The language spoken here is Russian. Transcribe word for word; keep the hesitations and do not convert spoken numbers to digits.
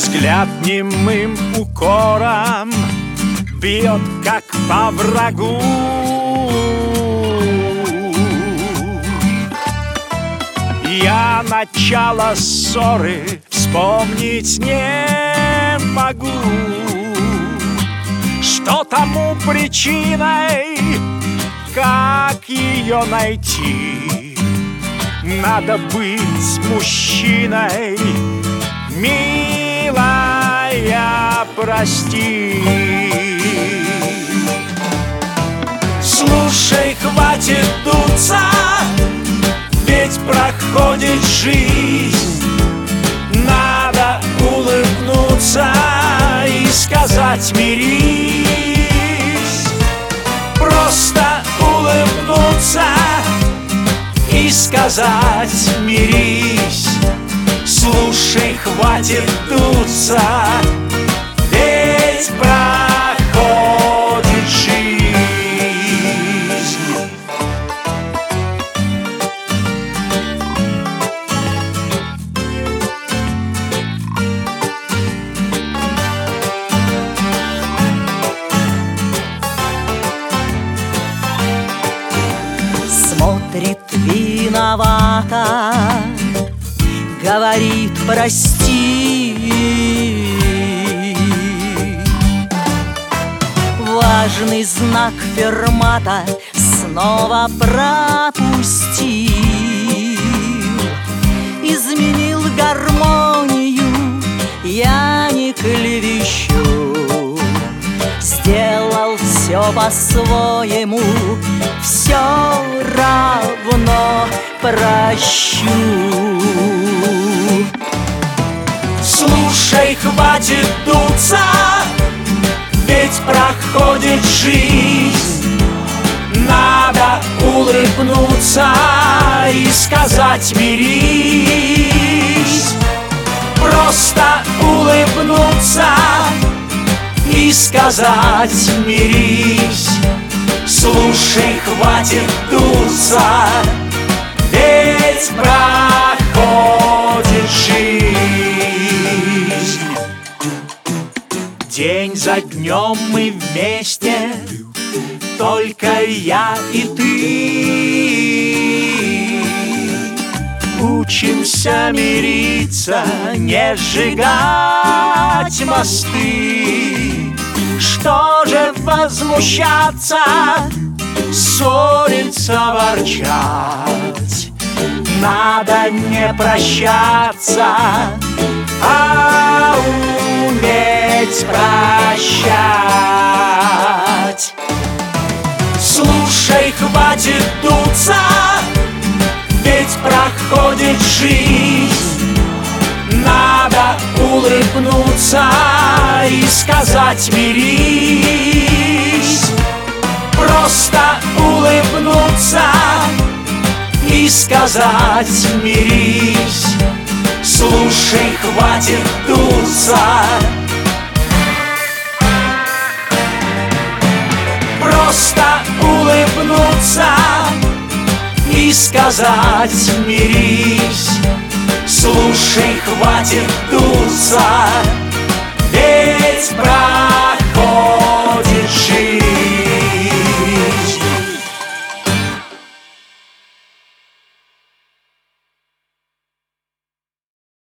Взгляд немым укором бьет, как по врагу. Я начало ссоры вспомнить не могу. Что тому причиной, как ее найти? Надо быть мужчиной, милая, прости. Слушай, хватит дуться, ведь проходит жизнь. Надо улыбнуться и сказать мирись. Просто улыбнуться и сказать мирись. Слушай, хватит дуться, ведь проходит жизнь. Смотрит виновато, говорит прости. Важный знак фермата снова пропустил. Изменил гармонию, я не клевещу. Сделал все по-своему, все равно прощу. Слушай, хватит дуться, ведь проходит жизнь. Надо улыбнуться и сказать мирись. Просто улыбнуться и сказать мирись. Слушай, хватит дуться, ведь проходит жизнь. День за днем мы вместе, только я и ты. Учимся мириться, не сжигать мосты. Что же возмущаться, ссориться, ворчать? Надо не прощаться, а уметь прощать. Слушай, хватит дуться, ведь проходит жизнь. Надо улыбнуться и сказать мирись. Просто улыбнуться и сказать мирись. Слушай, хватит дуться. Просто улыбнуться и сказать мирись. Слушай, хватит дуться.